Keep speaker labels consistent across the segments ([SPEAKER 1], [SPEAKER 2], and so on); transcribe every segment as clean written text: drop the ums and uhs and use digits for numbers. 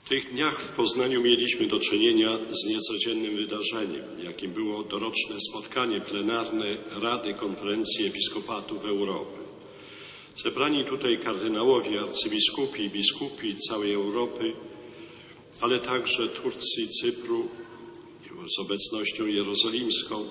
[SPEAKER 1] W tych dniach w Poznaniu mieliśmy do czynienia z niecodziennym wydarzeniem, jakim było doroczne spotkanie plenarne Rady Konferencji Episkopatów Europy. Zebrani tutaj kardynałowie, arcybiskupi i biskupi całej Europy, ale także Turcy i Cypru z obecnością jerozolimską,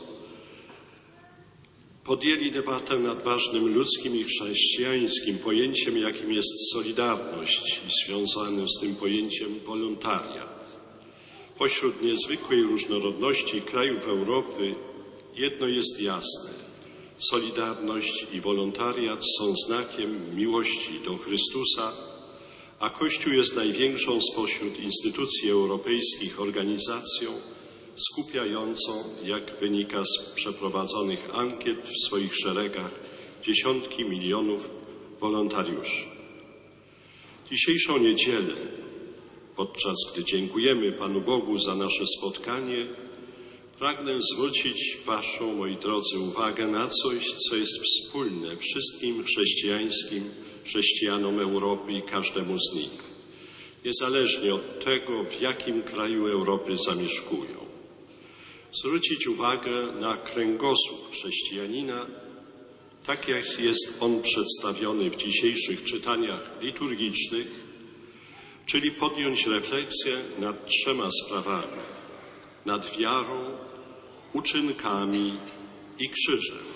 [SPEAKER 1] podjęli debatę nad ważnym ludzkim i chrześcijańskim pojęciem, jakim jest solidarność i związanym z tym pojęciem wolontariat. Pośród niezwykłej różnorodności krajów Europy jedno jest jasne. Solidarność i wolontariat są znakiem miłości do Chrystusa, a Kościół jest największą spośród instytucji europejskich organizacją skupiającą, jak wynika z przeprowadzonych ankiet, w swoich szeregach dziesiątki milionów wolontariuszy. Dzisiejszą niedzielę, podczas gdy dziękujemy Panu Bogu za nasze spotkanie, pragnę zwrócić Waszą, moi drodzy, uwagę na coś, co jest wspólne wszystkim chrześcijanom Europy i każdemu z nich, niezależnie od tego, w jakim kraju Europy zamieszkują. Zwrócić uwagę na kręgosłup chrześcijanina, tak jak jest on przedstawiony w dzisiejszych czytaniach liturgicznych, czyli podjąć refleksję nad trzema sprawami: nad wiarą, uczynkami i krzyżem.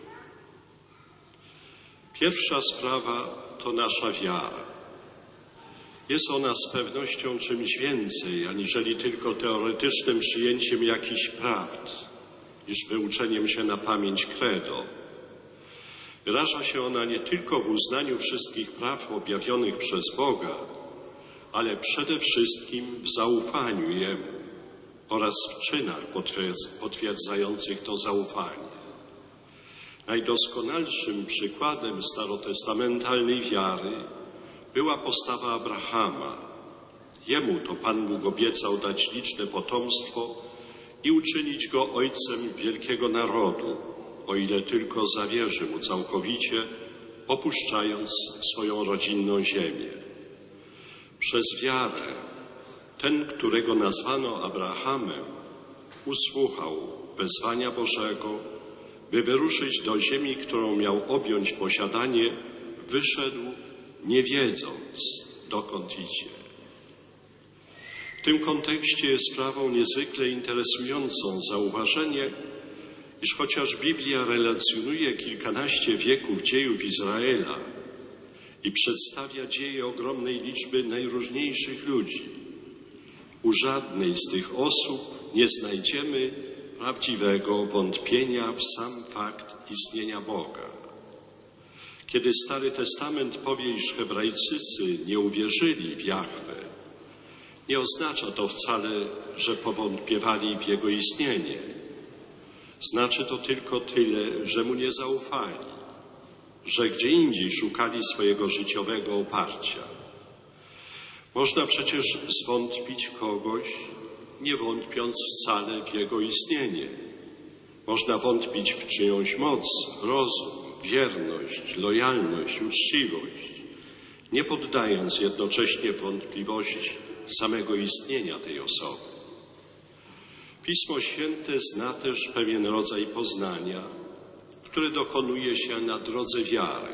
[SPEAKER 1] Pierwsza sprawa to nasza wiara. Jest ona z pewnością czymś więcej, aniżeli tylko teoretycznym przyjęciem jakichś prawd, niż wyuczeniem się na pamięć credo. Wyraża się ona nie tylko w uznaniu wszystkich praw objawionych przez Boga, ale przede wszystkim w zaufaniu Jemu oraz w czynach potwierdzających to zaufanie. Najdoskonalszym przykładem starotestamentalnej wiary była postawa Abrahama. Jemu to Pan Bóg obiecał dać liczne potomstwo i uczynić go ojcem wielkiego narodu, o ile tylko zawierzy mu całkowicie, opuszczając swoją rodzinną ziemię. Przez wiarę ten, którego nazwano Abrahamem, usłuchał wezwania Bożego, by wyruszyć do ziemi, którą miał objąć posiadanie, wyszedł, nie wiedząc, dokąd idzie. W tym kontekście jest sprawą niezwykle interesującą zauważenie, iż chociaż Biblia relacjonuje kilkanaście wieków dziejów Izraela i przedstawia dzieje ogromnej liczby najróżniejszych ludzi, u żadnej z tych osób nie znajdziemy prawdziwego wątpienia w sam fakt istnienia Boga. Kiedy Stary Testament powie, iż Hebrajczycy nie uwierzyli w Jahwe, nie oznacza to wcale, że powątpiewali w Jego istnienie. Znaczy to tylko tyle, że Mu nie zaufali, że gdzie indziej szukali swojego życiowego oparcia. Można przecież zwątpić w kogoś, nie wątpiąc wcale w Jego istnienie. Można wątpić w czyjąś moc, rozum, wierność, lojalność, uczciwość, nie poddając jednocześnie wątpliwość samego istnienia tej osoby. Pismo Święte zna też pewien rodzaj poznania, które dokonuje się na drodze wiary.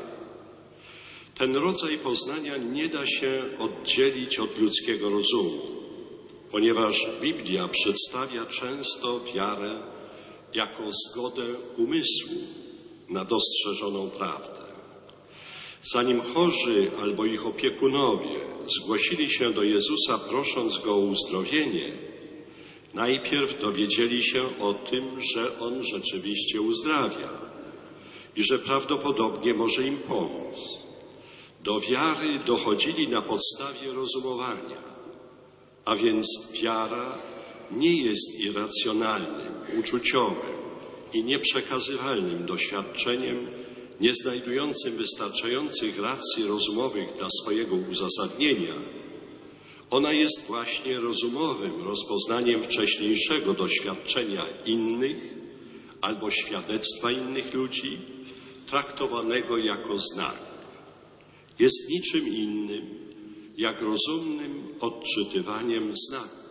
[SPEAKER 1] Ten rodzaj poznania nie da się oddzielić od ludzkiego rozumu, ponieważ Biblia przedstawia często wiarę jako zgodę umysłu na dostrzeżoną prawdę. Zanim chorzy albo ich opiekunowie zgłosili się do Jezusa, prosząc Go o uzdrowienie, najpierw dowiedzieli się o tym, że On rzeczywiście uzdrawia i że prawdopodobnie może im pomóc. Do wiary dochodzili na podstawie rozumowania, a więc wiara nie jest irracjonalnym, uczuciowym i nieprzekazywalnym doświadczeniem, nie znajdującym wystarczających racji rozumowych dla swojego uzasadnienia. Ona jest właśnie rozumowym rozpoznaniem wcześniejszego doświadczenia innych albo świadectwa innych ludzi, traktowanego jako znak. Jest niczym innym jak rozumnym odczytywaniem znaków.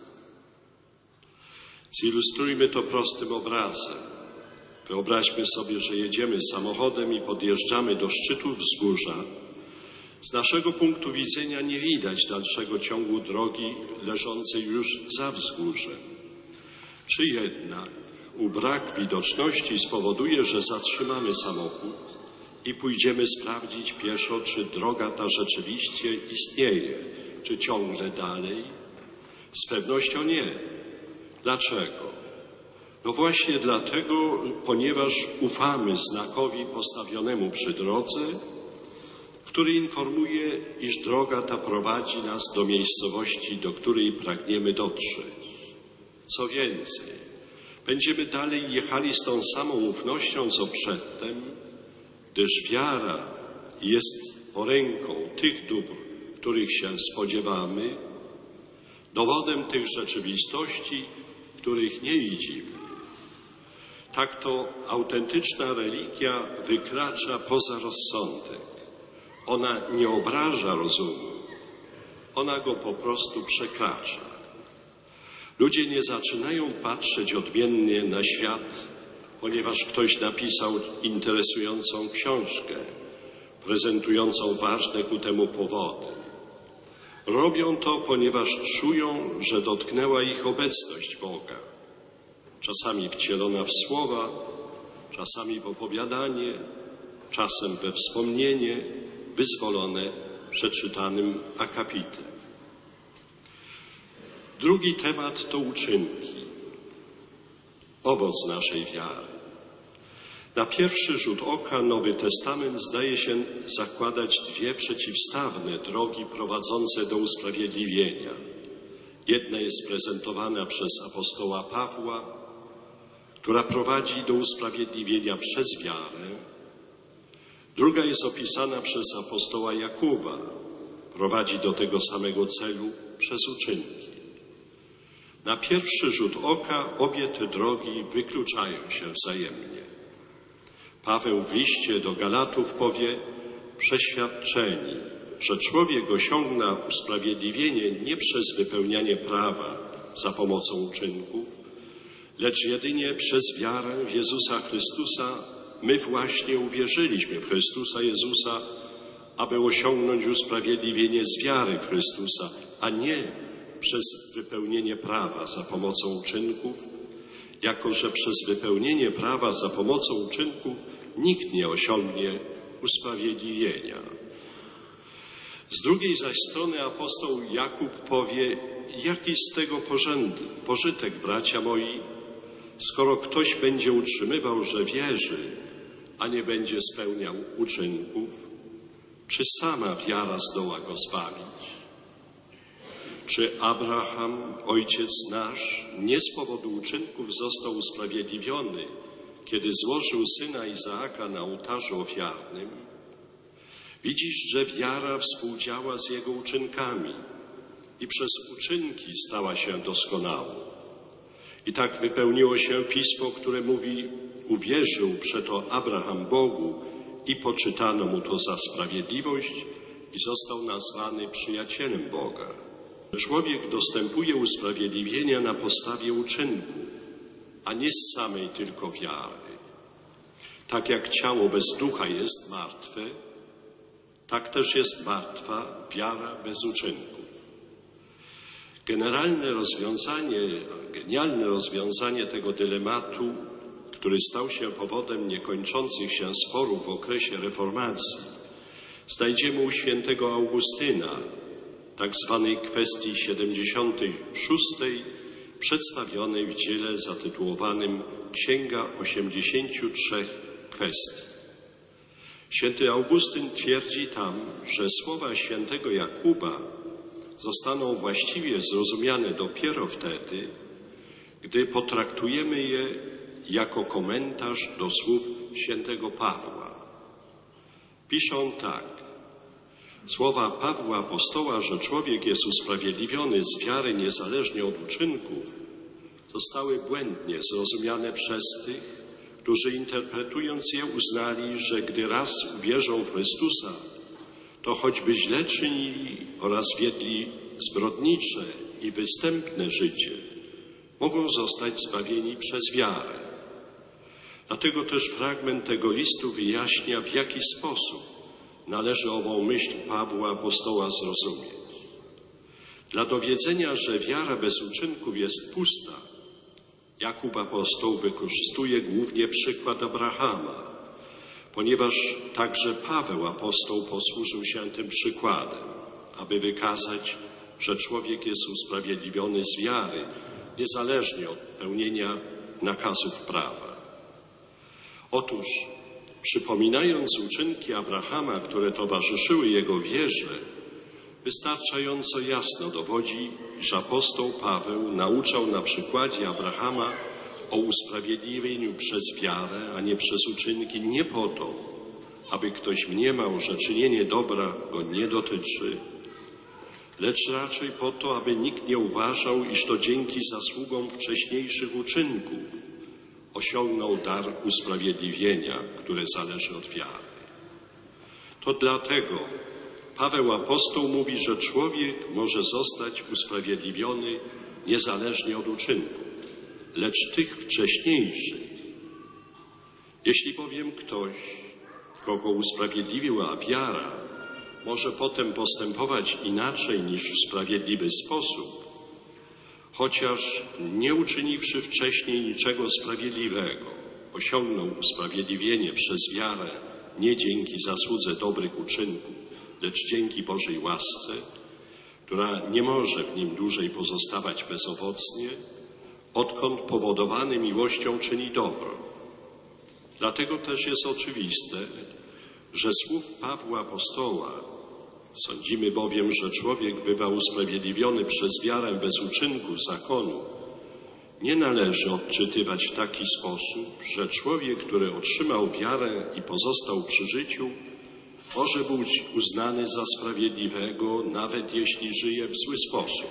[SPEAKER 1] Zilustrujmy to prostym obrazem. Wyobraźmy sobie, że jedziemy samochodem i podjeżdżamy do szczytu wzgórza. Z naszego punktu widzenia nie widać dalszego ciągu drogi leżącej już za wzgórzem. Czy jednak brak widoczności spowoduje, że zatrzymamy samochód i pójdziemy sprawdzić pieszo, czy droga ta rzeczywiście istnieje, czy ciągle dalej? Z pewnością nie. Dlaczego? No właśnie dlatego, ponieważ ufamy znakowi postawionemu przy drodze, który informuje, iż droga ta prowadzi nas do miejscowości, do której pragniemy dotrzeć. Co więcej, będziemy dalej jechali z tą samą ufnością, co przedtem, gdyż wiara jest poręką tych dóbr, których się spodziewamy, dowodem tych rzeczywistości, których nie widzimy. Tak to autentyczna religia wykracza poza rozsądek. Ona nie obraża rozumu, ona go po prostu przekracza. Ludzie nie zaczynają patrzeć odmiennie na świat, ponieważ ktoś napisał interesującą książkę, prezentującą ważne ku temu powody. Robią to, ponieważ czują, że dotknęła ich obecność Boga. Czasami wcielona w słowa, czasami w opowiadanie, czasem we wspomnienie, wyzwolone przeczytanym akapitem. Drugi temat to uczynki, owoc naszej wiary. Na pierwszy rzut oka Nowy Testament zdaje się zakładać dwie przeciwstawne drogi prowadzące do usprawiedliwienia. Jedna jest prezentowana przez apostoła Pawła, która prowadzi do usprawiedliwienia przez wiarę. Druga jest opisana przez apostoła Jakuba, prowadzi do tego samego celu przez uczynki. Na pierwszy rzut oka obie te drogi wykluczają się wzajemnie. Paweł w liście do Galatów powie: przeświadczeni, że człowiek osiągna usprawiedliwienie nie przez wypełnianie prawa za pomocą uczynków, lecz jedynie przez wiarę w Jezusa Chrystusa. My właśnie uwierzyliśmy w Chrystusa Jezusa, aby osiągnąć usprawiedliwienie z wiary w Chrystusa, a nie przez wypełnienie prawa za pomocą uczynków, jako że przez wypełnienie prawa za pomocą uczynków nikt nie osiągnie usprawiedliwienia. Z drugiej zaś strony apostoł Jakub powie: jaki z tego pożytek, bracia moi, skoro ktoś będzie utrzymywał, że wierzy, a nie będzie spełniał uczynków? Czy sama wiara zdoła go zbawić? Czy Abraham, ojciec nasz, nie z powodu uczynków został usprawiedliwiony, kiedy złożył syna Izaaka na ołtarzu ofiarnym? Widzisz, że wiara współdziała z jego uczynkami i przez uczynki stała się doskonałą. I tak wypełniło się Pismo, które mówi: uwierzył przeto Abraham Bogu i poczytano mu to za sprawiedliwość i został nazwany przyjacielem Boga. Człowiek dostępuje usprawiedliwienia na podstawie uczynków, a nie z samej tylko wiary. Tak jak ciało bez ducha jest martwe, tak też jest martwa wiara bez uczynków. Genialne rozwiązanie tego dylematu, który stał się powodem niekończących się sporów w okresie reformacji, znajdziemy u świętego Augustyna, tak zwanej kwestii 76, przedstawionej w dziele zatytułowanym Księga 83 kwestii. Święty Augustyn twierdzi tam, że słowa świętego Jakuba zostaną właściwie zrozumiane dopiero wtedy, gdy potraktujemy je jako komentarz do słów świętego Pawła. Piszą tak: słowa Pawła apostoła, że człowiek jest usprawiedliwiony z wiary niezależnie od uczynków, zostały błędnie zrozumiane przez tych, którzy interpretując je uznali, że gdy raz uwierzą w Chrystusa, to choćby źle czynili oraz wiedli zbrodnicze i występne życie, mogą zostać zbawieni przez wiarę. Dlatego też fragment tego listu wyjaśnia, w jaki sposób należy ową myśl Pawła apostoła zrozumieć. Dla dowiedzenia, że wiara bez uczynków jest pusta, Jakub apostoł wykorzystuje głównie przykład Abrahama, ponieważ także Paweł apostoł posłużył się tym przykładem, aby wykazać, że człowiek jest usprawiedliwiony z wiary, niezależnie od pełnienia nakazów prawa. Otóż, przypominając uczynki Abrahama, które towarzyszyły jego wierze, wystarczająco jasno dowodzi, iż apostoł Paweł nauczał na przykładzie Abrahama o usprawiedliwieniu przez wiarę, a nie przez uczynki, nie po to, aby ktoś mniemał, że czynienie dobra go nie dotyczy, lecz raczej po to, aby nikt nie uważał, iż to dzięki zasługom wcześniejszych uczynków osiągnął dar usprawiedliwienia, które zależy od wiary. To dlatego Paweł apostoł mówi, że człowiek może zostać usprawiedliwiony niezależnie od uczynków, lecz tych wcześniejszych. Jeśli bowiem ktoś, kogo usprawiedliwiła wiara, może potem postępować inaczej niż w sprawiedliwy sposób, chociaż nie uczyniwszy wcześniej niczego sprawiedliwego, osiągnął usprawiedliwienie przez wiarę nie dzięki zasłudze dobrych uczynków, lecz dzięki Bożej łasce, która nie może w nim dłużej pozostawać bezowocnie, odkąd powodowany miłością czyni dobro. Dlatego też jest oczywiste, że słów Pawła apostoła: sądzimy bowiem, że człowiek bywa usprawiedliwiony przez wiarę bez uczynku zakonu, nie należy odczytywać w taki sposób, że człowiek, który otrzymał wiarę i pozostał przy życiu, może być uznany za sprawiedliwego, nawet jeśli żyje w zły sposób.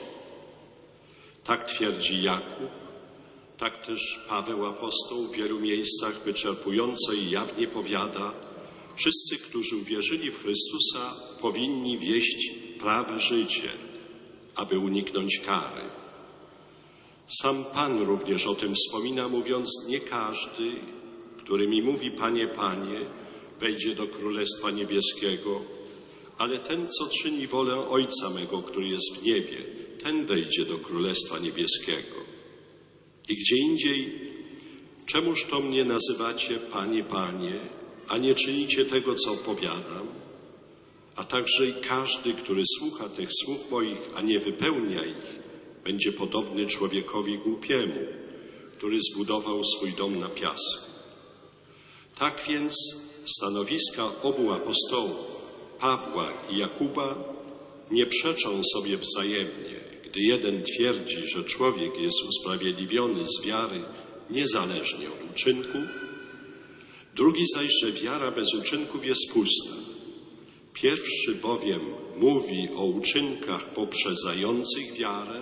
[SPEAKER 1] Tak twierdzi Jakub, tak też Paweł apostoł w wielu miejscach wyczerpująco i jawnie powiada: wszyscy, którzy uwierzyli w Chrystusa, powinni wieść prawe życie, aby uniknąć kary. Sam Pan również o tym wspomina, mówiąc: nie każdy, który mi mówi Panie, Panie, wejdzie do Królestwa Niebieskiego, ale ten, co czyni wolę Ojca mego, który jest w niebie, ten wejdzie do Królestwa Niebieskiego. I gdzie indziej: czemuż to mnie nazywacie Panie, Panie, a nie czynicie tego, co opowiadam? A także i każdy, który słucha tych słów moich, a nie wypełnia ich, będzie podobny człowiekowi głupiemu, który zbudował swój dom na piasku. Tak więc stanowiska obu apostołów, Pawła i Jakuba, nie przeczą sobie wzajemnie, gdy jeden twierdzi, że człowiek jest usprawiedliwiony z wiary niezależnie od uczynków, drugi zaś, że wiara bez uczynków jest pusta. Pierwszy bowiem mówi o uczynkach poprzedzających wiarę,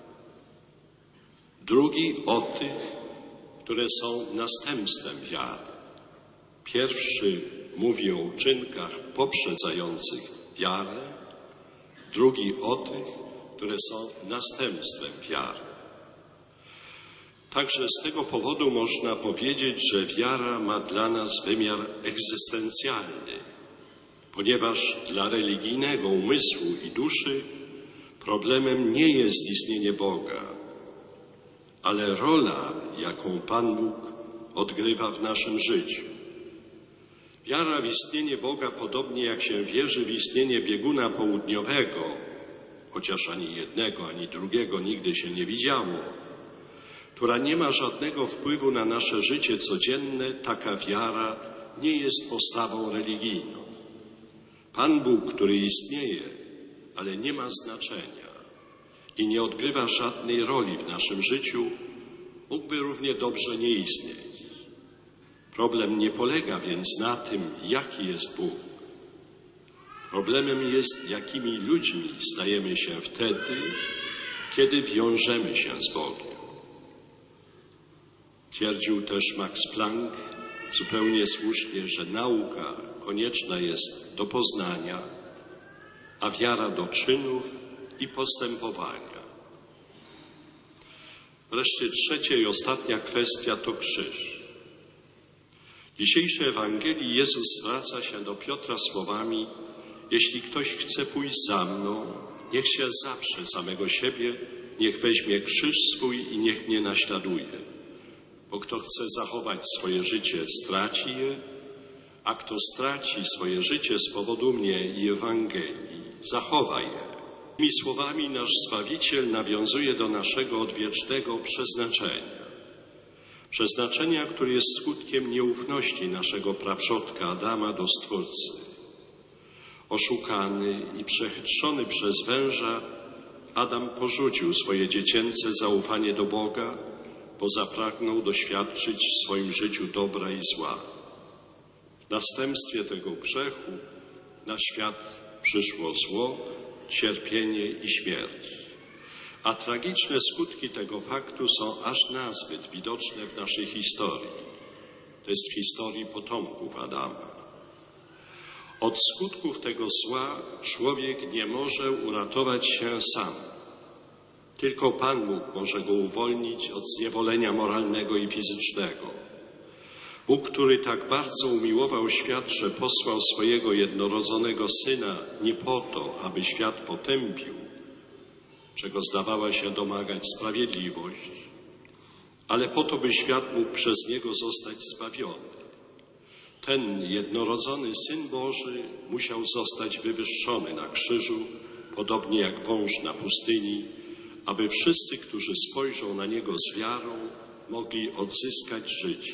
[SPEAKER 1] drugi o tych, które są następstwem wiary. Pierwszy mówi o uczynkach poprzedzających wiarę, drugi o tych, które są następstwem wiary. Także z tego powodu można powiedzieć, że wiara ma dla nas wymiar egzystencjalny, ponieważ dla religijnego umysłu i duszy problemem nie jest istnienie Boga, ale rola, jaką Pan Bóg odgrywa w naszym życiu. Wiara w istnienie Boga, podobnie jak się wierzy w istnienie bieguna południowego, chociaż ani jednego, ani drugiego nigdy się nie widziało, która nie ma żadnego wpływu na nasze życie codzienne, taka wiara nie jest postawą religijną. Pan Bóg, który istnieje, ale nie ma znaczenia i nie odgrywa żadnej roli w naszym życiu, mógłby równie dobrze nie istnieć. Problem nie polega więc na tym, jaki jest Bóg. Problemem jest, jakimi ludźmi stajemy się wtedy, kiedy wiążemy się z Bogiem. Twierdził też Max Planck zupełnie słusznie, że nauka konieczna jest do poznania, a wiara do czynów i postępowania. Wreszcie trzecia i ostatnia kwestia to krzyż. W dzisiejszej Ewangelii Jezus zwraca się do Piotra słowami: jeśli ktoś chce pójść za mną, niech się zaprze samego siebie, niech weźmie krzyż swój i niech mnie naśladuje. Bo kto chce zachować swoje życie, straci je, a kto straci swoje życie z powodu mnie i Ewangelii, zachowa je. Tymi słowami nasz Zbawiciel nawiązuje do naszego odwiecznego przeznaczenia. Przeznaczenia, które jest skutkiem nieufności naszego praprzodka Adama do Stwórcy. Oszukany i przechytrzony przez węża, Adam porzucił swoje dziecięce zaufanie do Boga, bo zapragnął doświadczyć w swoim życiu dobra i zła. W następstwie tego grzechu na świat przyszło zło, cierpienie i śmierć. A tragiczne skutki tego faktu są aż nazbyt widoczne w naszej historii. To jest w historii potomków Adama. Od skutków tego zła człowiek nie może uratować się sam. Tylko Pan Bóg może go uwolnić od zniewolenia moralnego i fizycznego. Bóg, który tak bardzo umiłował świat, że posłał swojego jednorodzonego Syna nie po to, aby świat potępił, czego zdawała się domagać sprawiedliwość, ale po to, by świat mógł przez Niego zostać zbawiony. Ten jednorodzony Syn Boży musiał zostać wywyższony na krzyżu, podobnie jak wąż na pustyni, aby wszyscy, którzy spojrzą na Niego z wiarą, mogli odzyskać życie.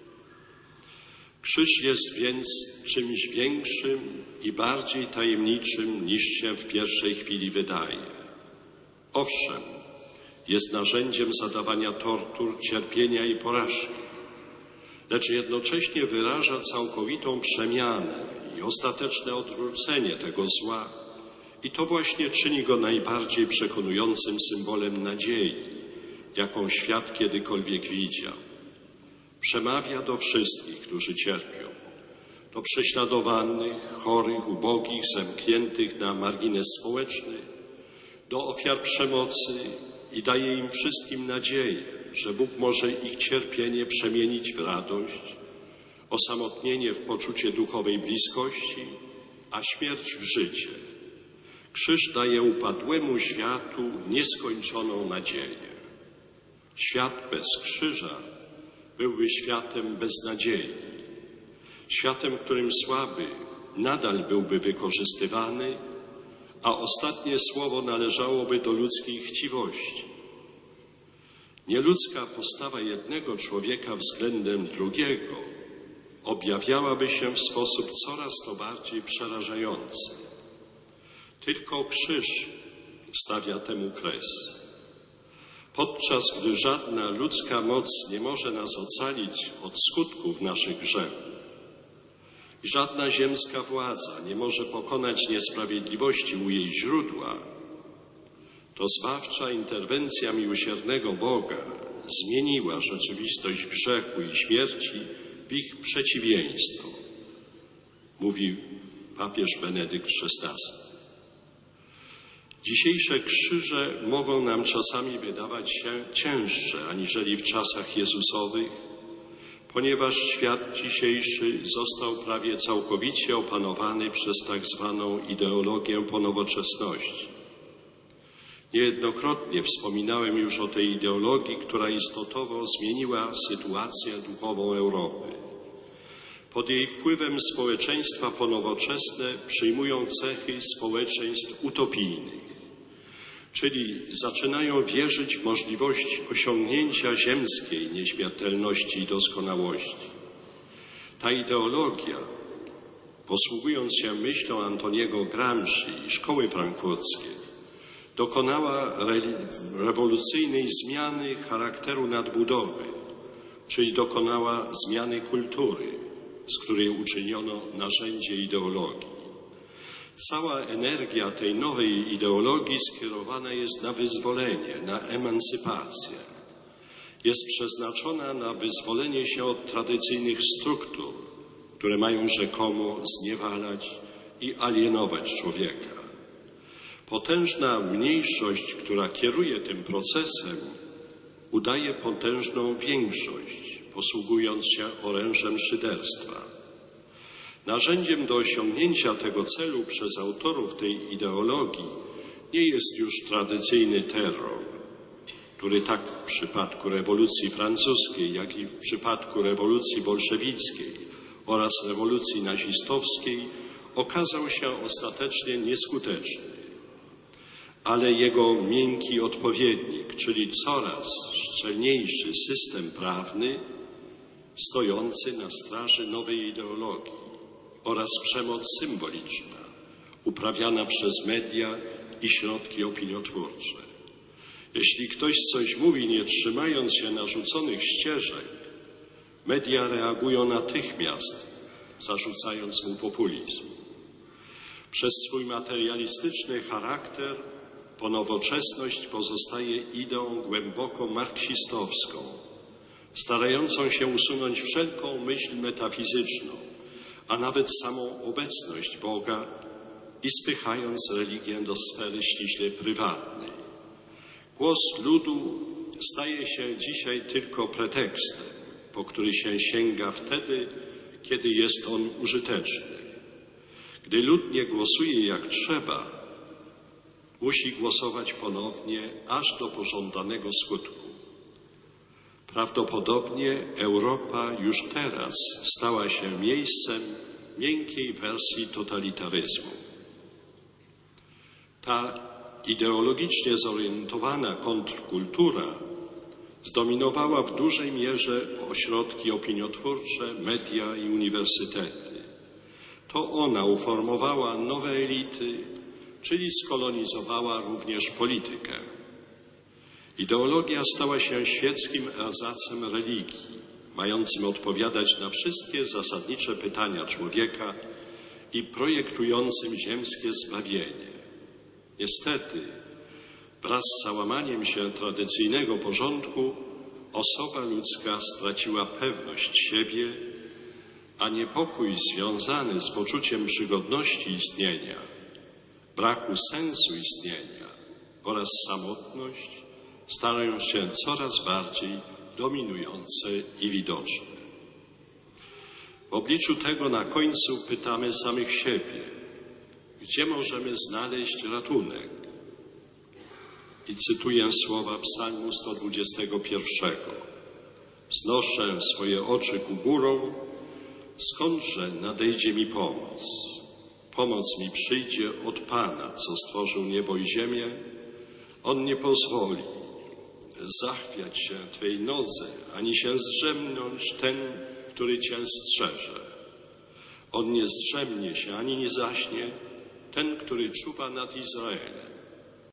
[SPEAKER 1] Krzyż jest więc czymś większym i bardziej tajemniczym, niż się w pierwszej chwili wydaje. Owszem, jest narzędziem zadawania tortur, cierpienia i porażki, lecz jednocześnie wyraża całkowitą przemianę i ostateczne odwrócenie tego zła i to właśnie czyni go najbardziej przekonującym symbolem nadziei, jaką świat kiedykolwiek widział. Przemawia do wszystkich, którzy cierpią, do prześladowanych, chorych, ubogich, zamkniętych na margines społeczny, do ofiar przemocy i daje im wszystkim nadzieję, że Bóg może ich cierpienie przemienić w radość, osamotnienie w poczucie duchowej bliskości, a śmierć w życie. Krzyż daje upadłemu światu nieskończoną nadzieję. Świat bez krzyża byłby światem bez nadziei, światem, w którym słaby nadal byłby wykorzystywany, a ostatnie słowo należałoby do ludzkiej chciwości. Nieludzka postawa jednego człowieka względem drugiego objawiałaby się w sposób coraz to bardziej przerażający. Tylko krzyż stawia temu kres. Podczas gdy żadna ludzka moc nie może nas ocalić od skutków naszych grzechów i żadna ziemska władza nie może pokonać niesprawiedliwości u jej źródła, to zbawcza interwencja miłosiernego Boga zmieniła rzeczywistość grzechu i śmierci w ich przeciwieństwo, mówi papież Benedykt XVI. Dzisiejsze krzyże mogą nam czasami wydawać się cięższe aniżeli w czasach Jezusowych, ponieważ świat dzisiejszy został prawie całkowicie opanowany przez tak zwaną ideologię ponowoczesności. Niejednokrotnie wspominałem już o tej ideologii, która istotowo zmieniła sytuację duchową Europy. Pod jej wpływem społeczeństwa ponowoczesne przyjmują cechy społeczeństw utopijnych, czyli zaczynają wierzyć w możliwość osiągnięcia ziemskiej nieśmiertelności i doskonałości. Ta ideologia, posługując się myślą Antoniego Gramsci i Szkoły Frankfurckiej, dokonała rewolucyjnej zmiany charakteru nadbudowy, czyli dokonała zmiany kultury, z której uczyniono narzędzie ideologii. Cała energia tej nowej ideologii skierowana jest na wyzwolenie, na emancypację. Jest przeznaczona na wyzwolenie się od tradycyjnych struktur, które mają rzekomo zniewalać i alienować człowieka. Potężna mniejszość, która kieruje tym procesem, udaje potężną większość, posługując się orężem szyderstwa. Narzędziem do osiągnięcia tego celu przez autorów tej ideologii nie jest już tradycyjny terror, który tak w przypadku rewolucji francuskiej, jak i w przypadku rewolucji bolszewickiej oraz rewolucji nazistowskiej okazał się ostatecznie nieskuteczny, ale jego miękki odpowiednik, czyli coraz szczelniejszy system prawny stojący na straży nowej ideologii oraz przemoc symboliczna uprawiana przez media i środki opiniotwórcze. Jeśli ktoś coś mówi, nie trzymając się narzuconych ścieżek, media reagują natychmiast, zarzucając mu populizm. Przez swój materialistyczny charakter po nowoczesność pozostaje ideą głęboko marksistowską, starającą się usunąć wszelką myśl metafizyczną, a nawet samą obecność Boga i spychając religię do sfery ściśle prywatnej. Głos ludu staje się dzisiaj tylko pretekstem, po który się sięga wtedy, kiedy jest on użyteczny. Gdy lud nie głosuje jak trzeba, musi głosować ponownie aż do pożądanego skutku. Prawdopodobnie Europa już teraz stała się miejscem miękkiej wersji totalitaryzmu. Ta ideologicznie zorientowana kontrkultura zdominowała w dużej mierze ośrodki opiniotwórcze, media i uniwersytety. To ona uformowała nowe elity, czyli skolonizowała również politykę. Ideologia stała się świeckim erzacem religii, mającym odpowiadać na wszystkie zasadnicze pytania człowieka i projektującym ziemskie zbawienie. Niestety, wraz z załamaniem się tradycyjnego porządku, osoba ludzka straciła pewność siebie, a niepokój związany z poczuciem przygodności istnienia, braku sensu istnienia oraz samotność stają się coraz bardziej dominujące i widoczne. W obliczu tego na końcu pytamy samych siebie, gdzie możemy znaleźć ratunek? I cytuję słowa Psalmu 121. Wznoszę swoje oczy ku górom, skądże nadejdzie mi pomoc? Pomoc mi przyjdzie od Pana, co stworzył niebo i ziemię. On nie pozwoli zachwiać się Twej nodze, ani się zdrzemnąć ten, który Cię strzeże. On nie zdrzemnie się, ani nie zaśnie ten, który czuwa nad Izraelem.